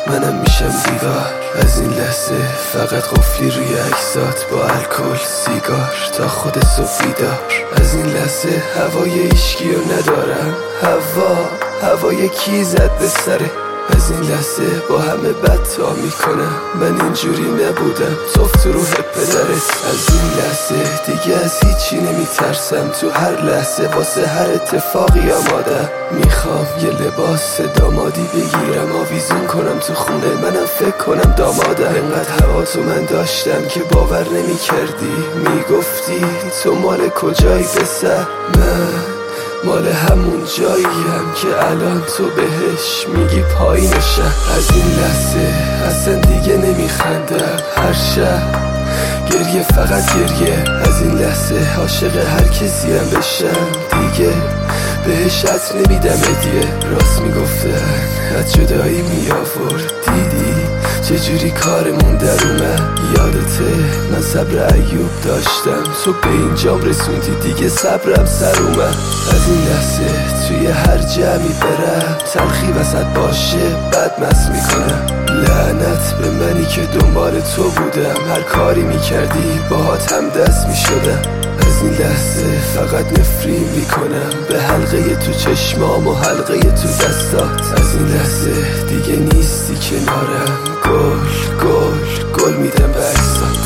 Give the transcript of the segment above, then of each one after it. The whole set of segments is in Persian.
منم میشم دیوار. از این لحظه فقط قفلی روی عکسات با الکل سیگار تا خود صبح بیدار. از این لحظه هوای ایشگیو ندارم، هوای کی زد به سره. از این لحظه با همه بد تا میکنم، من اینجوری نبودم، توف تو روح پدرت. از این لحظه دیگه از هیچی نمیترسم، تو هر لحظه واسه هر اتفاقی آمادم. میخوام یه لباس دامادی بگیرم، آویزون کنم تو خونه، منم فکر کنم دامادم. انقدر هوا تو من داشتم که باور نمیکردی، میگفتی تو مال کجایی پسر؟ من مال همون جاییم که الان تو بهش میگی پایینشم. از این لحظه اصلا دیگه نمیخندم، هر شب گریه فقط گریه. از این لحظه عاشق هر کسیم بشم، دیگه بهش عطر نمیدم هدیه. راست میگفتن از جدایی میآورد، دیدی چجوری کارمون در اومد؟ یادته من صبر ایوب داشتم، تو به اینجام رسوندی، دیگه صبرم سر اومد. از این لحظه توی هر جمعی برم، تلخی وسط باشه بد مست میکنم. لعنت به منی که دنبال تو بودم، هر کاری میکردی باهات هم دست میشدم. از این لحظه فقط نفرین میکنم به حلقه تو چشمام و حلقه تو دستات. از این لحظه دیگه نیستی کنارم، گل میدم به عکسات.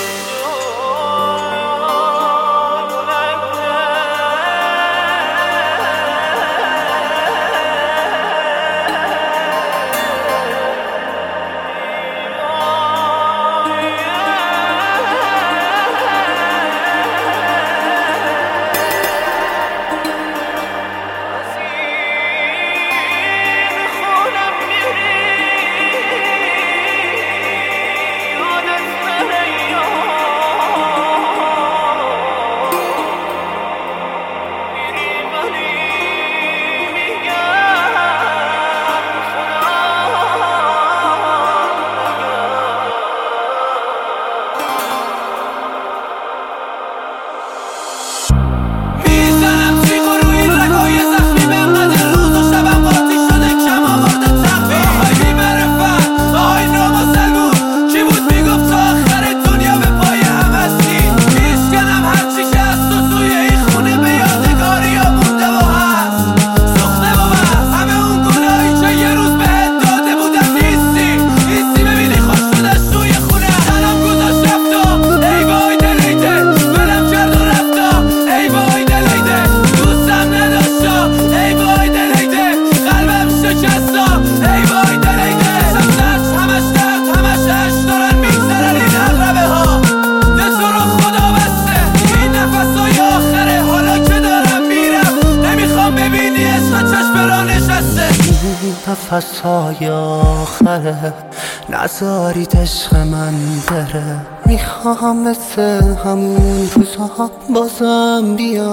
نفس‌های آخره نذارید عشق من بره. میخوام مثل همون روزا بازم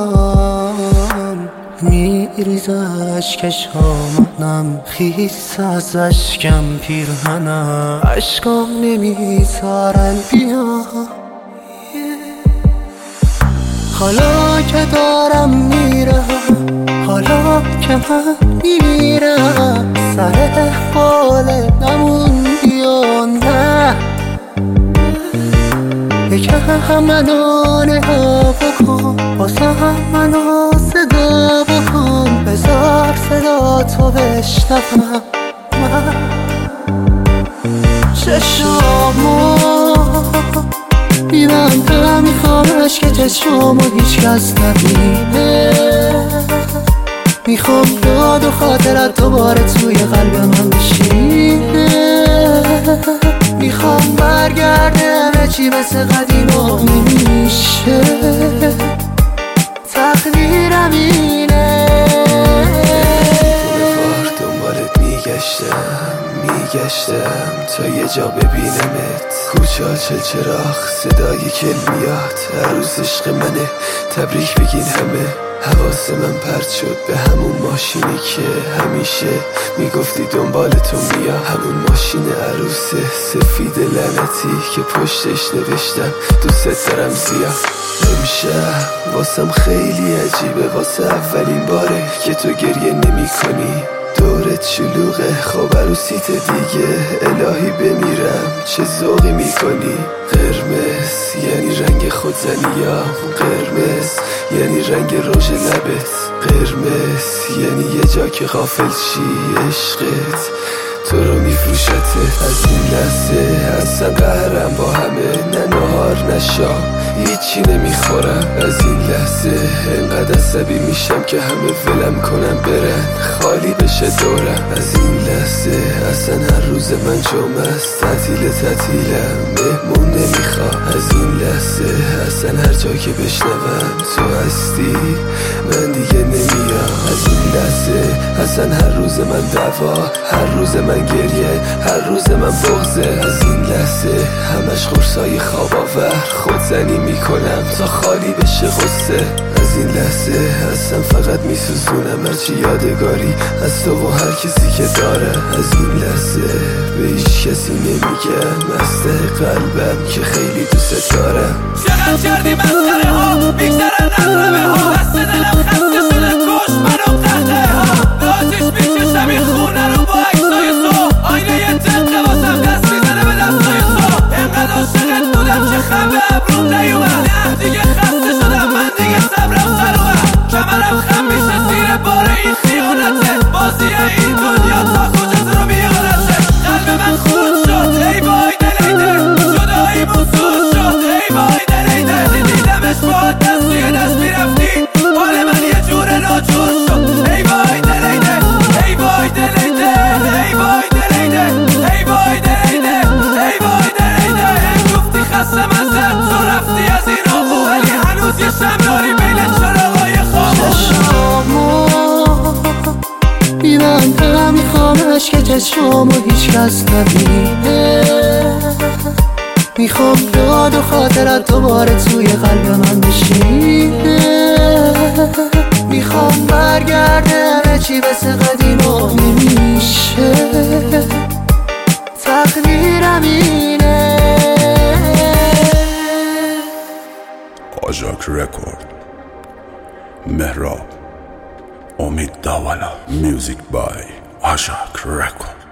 بیام، میریز اشکش منم خیس از اشکم پیرهنم، اشکام نمیذارن بیام. حالا که دارم میرم، حالا که من میرم، سر حال نموندی و نه، یکم منو نگاه بکن، واسم منو صدا بکن، بذار صدا تو بشنوم. من چشامو میبندم، میخوامش که چشامو هیچ کس نبینه، میخوام یاد و خاطرت دوباره توی قلب من بشینه، میخوام برگرده همه چی مثل قدیما میشه، تقدیرم اینه. دنبالت میگشتم تا یه جا ببینمت، کوچه ها چراغ صدای کلمیات، عروس عشق منه تبریک بگین همه. حواس من پرت شد به همون ماشینی که همیشه میگفتی دنبال تو میام، همون ماشین عروس سفید لعنتی که پشتش نوشتم دوست دارم زیاد. امشب واسم خیلی عجیبه، واسه اولین باره که تو گریه نمی کنی، دورت شلوغه، خب عروسیت دیگه. الهی بمیرم چه ذوقی میکنی. قرمز یعنی رنگ خودزنیام، قرمز یعنی رنگ رژ لبت، قرمز یعنی یه جا که غافل شی عشقت تو رو میفروشته. از این لحظه اصلا قهرم با همه، نه نهار نه شام هیچی نمیخورم. از این لحظه انقدر عصبی میشم که همه ولم کنم برن، خالی بشه دورم. از این لحظه اصلا هر روز من جمعه است، تعطیلم مهمون نمیخوام. از این لحظه اصلا هر جا که بشنوم تو هستی من دیگه نمیام. از این لحظه اصلا هر روز من دعوا، هر روز من گریه، هر روز من بغضه. از این لحظه همش خورسای خواب آور، خودزنی میکنم تا خالی بشه غصه. از این لحظه اصلا فقط میسوزونم هرچی یادگاری از تو و هر کسی که داره. از این لحظه به هیچ کسی نمیگم مسته قلبم که خیلی دوست دارم. چقدر کردی مسخره ها، میگذرن نقربه ها، دست دلم خسته شده کش منو قهقه ها. به آتیش میکشم این خونه رو با عکسای تو، آینه یه تقه واسم دست میزنه به دستای تو. انقدر عاشقت بودم که خم به ابروم نیومد، نه دیگه خسته شدم من دیگه صبرم سر اومد. کمرم خم میشه زیر بار این خیانته، بازی این دنیا تا کجا تو رو میارته. قلب من خورد شد ای وای دلیده، جدایی بزرگ شد ای وای دلیده. دیدمش با دست توی دست میرفتی، حال من یه جور ناجور شد ای وای دلیده، ای وای دلیده، ای وای دلیده، ای وای دلیده، ای وای دلیده. گفتی خسته من زد تو رفتی از این آقو، ولی هنوز یه شم داری بین چراغای خاموش. میبندم میخوامش که چشمامو هیچ کس نبینه، میخوام یاد و خاطرت دوباره توی قلب من بشینه، میخوام برگرده همه چی مثل قدیم و نمیشه، تقدیرم اینه. آژاک رکورد، مهراب، امید داولا. میوزیک بای آژاک رکورد.